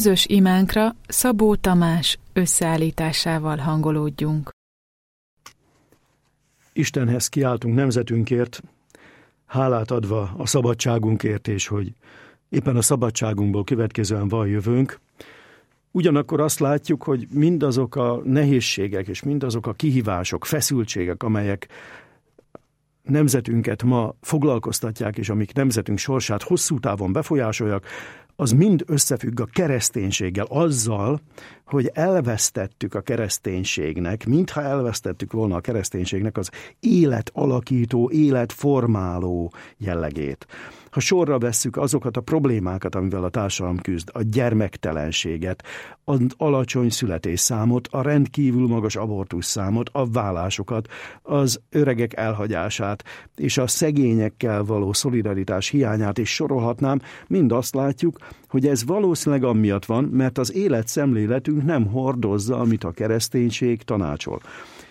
közös imánkra Szabó Tamás összeállításával hangolódjunk. Istenhez kiáltunk nemzetünkért, hálát adva a szabadságunkért, és hogy éppen a szabadságunkból következően van jövőnk. Ugyanakkor azt látjuk, hogy mindazok a nehézségek és mindazok a kihívások, feszültségek, amelyek nemzetünket ma foglalkoztatják, és amik nemzetünk sorsát hosszú távon befolyásolják, az mind összefügg a kereszténységgel, azzal, hogy elvesztettük a kereszténységnek, mintha elvesztettük volna a kereszténységnek az életalakító, életformáló jellegét. Ha sorra vesszük azokat a problémákat, amivel a társadalom küzd, a gyermektelenséget, az alacsony születésszámot, a rendkívül magas abortuszszámot, a vállásokat, az öregek elhagyását, és a szegényekkel való szolidaritás hiányát is sorolhatnám, mind azt látjuk, hogy ez valószínűleg amiatt van, mert az életszemléletünk nem hordozza, amit a kereszténység tanácsol.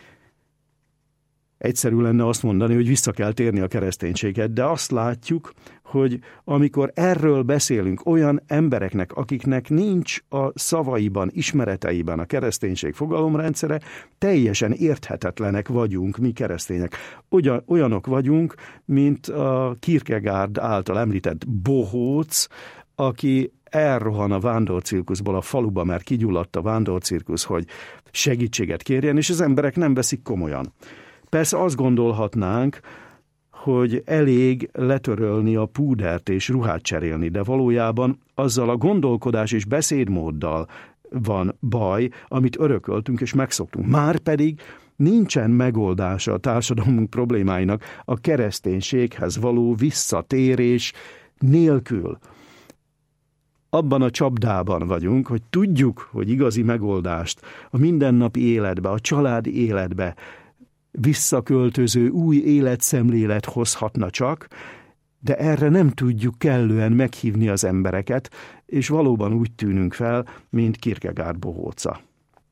Egyszerű lenne azt mondani, hogy vissza kell térni a kereszténységet, de azt látjuk, hogy amikor erről beszélünk olyan embereknek, akiknek nincs a szavaiban, ismereteiben a kereszténység fogalomrendszere, teljesen érthetetlenek vagyunk mi keresztények. Olyanok vagyunk, mint a Kierkegaard által említett bohóc, aki elrohan a vándorcirkuszból a faluba, mert kigyulladt a vándorcirkusz, hogy segítséget kérjen, és az emberek nem veszik komolyan. Persze azt gondolhatnánk, hogy elég letörölni a púdert és ruhát cserélni, de valójában azzal a gondolkodás és beszédmóddal van baj, amit örököltünk és megszoktunk. Márpedig nincsen megoldása a társadalmunk problémáinak a kereszténységhez való visszatérés nélkül. Abban a csapdában vagyunk, hogy tudjuk, hogy igazi megoldást a mindennapi életbe, a családi életbe visszaköltöző új életszemlélet hozhatna csak, de erre nem tudjuk kellően meghívni az embereket, és valóban úgy tűnünk fel, mint Kierkegaard bohóca.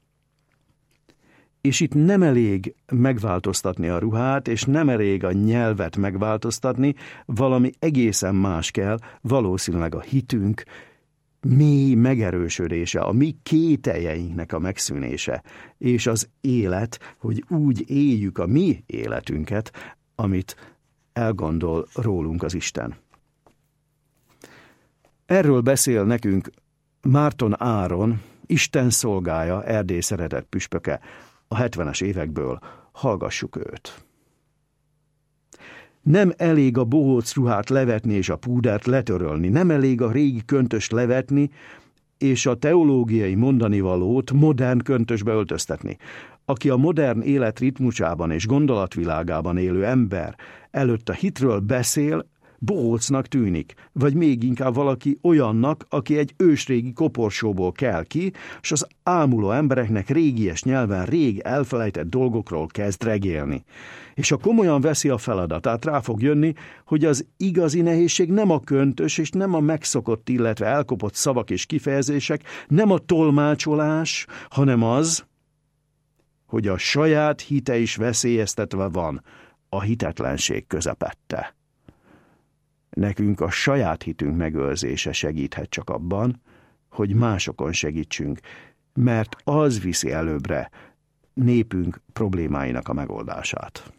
És itt nem elég megváltoztatni a ruhát, és nem elég a nyelvet megváltoztatni, valami egészen más kell, valószínűleg a hitünk mély megerősödése, a mi kételjeinknek a megszűnése, és az élet, hogy úgy éljük a mi életünket, amit elgondol rólunk az Isten. Erről beszél nekünk Márton Áron, Isten szolgája, Erdély szeretett püspöke a 70-es évekből. Hallgassuk őt. Nem elég a bohóc ruhát levetni és a púdert letörölni, nem elég a régi köntöst levetni és a teológiai mondanivalót modern köntösbe öltöztetni. Aki a modern élet ritmusában és gondolatvilágában élő ember előtt a hitről beszél, bohócnak tűnik, vagy még inkább valaki olyannak, aki egy ősrégi koporsóból kel ki, és az ámuló embereknek régies nyelven rég elfelejtett dolgokról kezd regélni. És ha komolyan veszi a feladatát, rá fog jönni, hogy az igazi nehézség nem a köntös, és nem a megszokott, illetve elkopott szavak és kifejezések, nem a tolmácsolás, hanem az, hogy a saját hite is veszélyeztetve van a hitetlenség közepette. Nekünk a saját hitünk megőrzése segíthet csak abban, hogy másokon segítsünk, mert az viszi előbbre népünk problémáinak a megoldását.